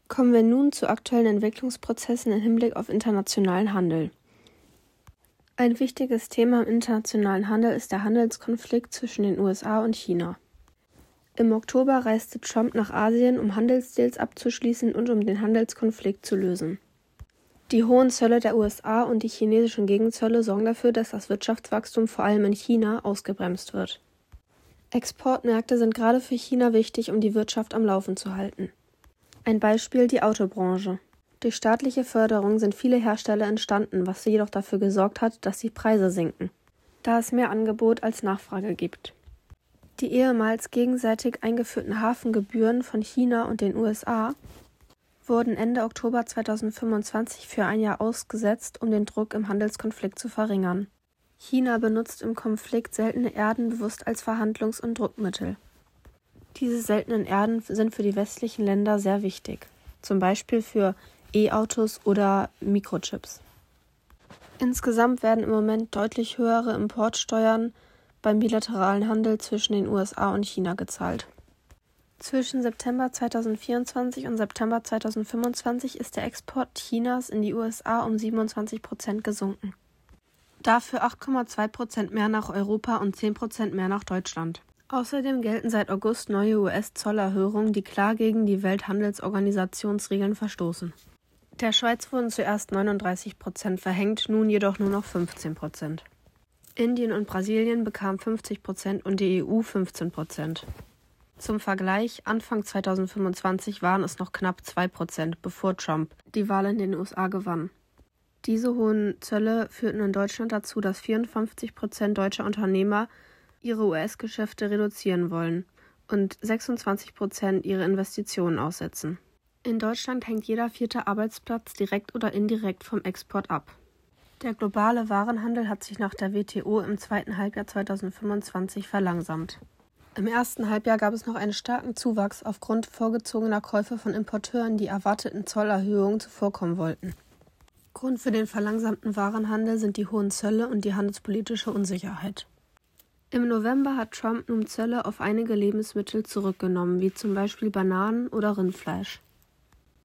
Kommen wir nun zu aktuellen Entwicklungsprozessen im Hinblick auf internationalen Handel. Ein wichtiges Thema im internationalen Handel ist der Handelskonflikt zwischen den USA und China. Im Oktober reiste Trump nach Asien, um Handelsdeals abzuschließen und um den Handelskonflikt zu lösen. Die hohen Zölle der USA und die chinesischen Gegenzölle sorgen dafür, dass das Wirtschaftswachstum vor allem in China ausgebremst wird. Exportmärkte sind gerade für China wichtig, um die Wirtschaft am Laufen zu halten. Ein Beispiel: die Autobranche. Durch staatliche Förderung sind viele Hersteller entstanden, was jedoch dafür gesorgt hat, dass die Preise sinken, da es mehr Angebot als Nachfrage gibt. Die ehemals gegenseitig eingeführten Hafengebühren von China und den USA wurden Ende Oktober 2025 für ein Jahr ausgesetzt, um den Druck im Handelskonflikt zu verringern. China benutzt im Konflikt seltene Erden bewusst als Verhandlungs- und Druckmittel. Diese seltenen Erden sind für die westlichen Länder sehr wichtig, zum Beispiel für E-Autos oder Mikrochips. Insgesamt werden im Moment deutlich höhere Importsteuern beim bilateralen Handel zwischen den USA und China gezahlt. Zwischen September 2024 und September 2025 ist der Export Chinas in die USA um 27% gesunken. Dafür 8,2% mehr nach Europa und 10% mehr nach Deutschland. Außerdem gelten seit August neue US-Zollerhöhungen, die klar gegen die Welthandelsorganisationsregeln verstoßen. Der Schweiz wurden zuerst 39% verhängt, nun jedoch nur noch 15%. Indien und Brasilien bekamen 50% und die EU 15%. Zum Vergleich, Anfang 2025 waren es noch knapp 2%, bevor Trump die Wahl in den USA gewann. Diese hohen Zölle führten in Deutschland dazu, dass 54% deutscher Unternehmer ihre US-Geschäfte reduzieren wollen und 26% ihre Investitionen aussetzen. In Deutschland hängt jeder 4. Arbeitsplatz direkt oder indirekt vom Export ab. Der globale Warenhandel hat sich nach der WTO im zweiten Halbjahr 2025 verlangsamt. Im ersten Halbjahr gab es noch einen starken Zuwachs aufgrund vorgezogener Käufe von Importeuren, die erwarteten Zollerhöhungen zuvorkommen wollten. Grund für den verlangsamten Warenhandel sind die hohen Zölle und die handelspolitische Unsicherheit. Im November hat Trump nun Zölle auf einige Lebensmittel zurückgenommen, wie zum Beispiel Bananen oder Rindfleisch.